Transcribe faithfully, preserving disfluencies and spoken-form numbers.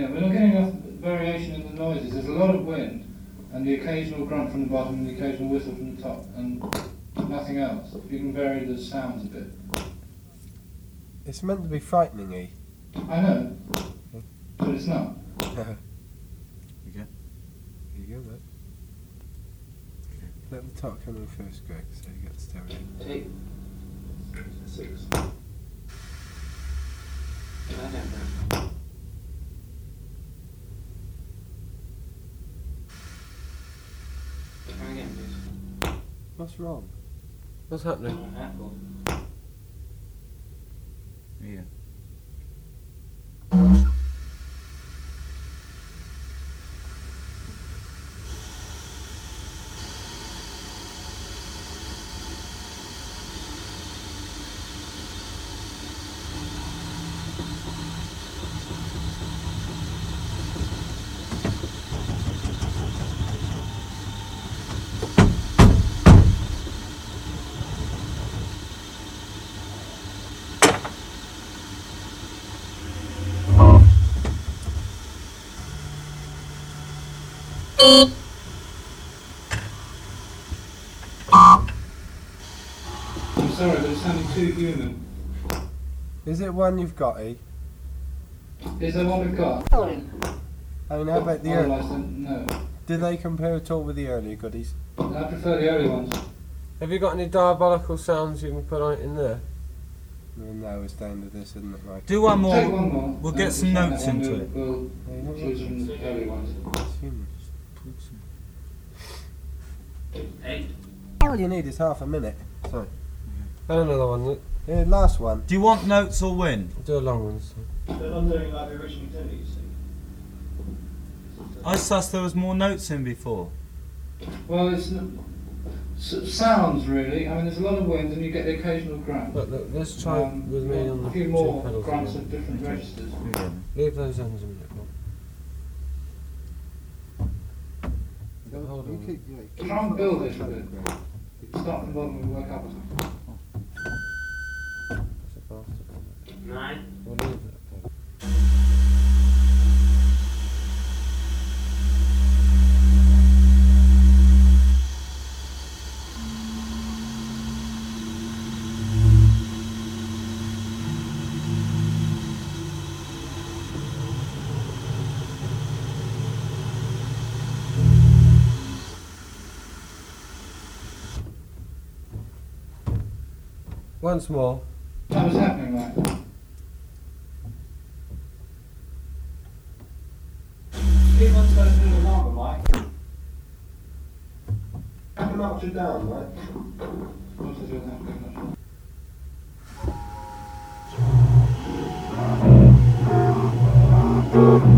Yeah, we're not getting enough variation in the noises. There's a lot of wind, and the occasional grunt from the bottom, and the occasional whistle from the top, and nothing else. You can vary the sounds a bit. It's meant to be frightening-y. I know, but it's not. Okay. Okay. Here you go, mate. Let the top come in first, Greg, so you get stereo. Eight. Six. What's wrong? What's happening? Yeah. I'm sorry, but it's sounding too human. Is it one you've got, E? Is there one we've got? I mean, how about the early? Otherwise, then, no. Do they compare at all with the earlier goodies? I prefer the early ones. Have you got any diabolical sounds you can put on in there? Well, no, it's down to this, isn't it, Mike? Do one more. Take one more. We'll and get if some we find notes that one, into we'll, it. We'll Yeah, choose from the early ones. It's humorous. Eight. All you need is half a minute. Sorry. And another one. Look. Yeah, last one. Do you want notes or win? Do a long one. So. But I'm doing like the original did it, you see. I sussed there was more notes in before. Well, it's n- s- sounds really. I mean, there's a lot of wind, and you get the occasional grunt. Look, look, let's try Um, with me on the a few two more pedals grunts again. of different registers. Yeah. Leave those ends a minute. Look. Hold on. Try and build it a bit. Start from the bottom and work up. That's a bastard. Nine. We'll leave it. Once more. That was happening right now. Keep on supposed to do the number, Mike. Back them up to down, right? What's it doing that very much? Thank you.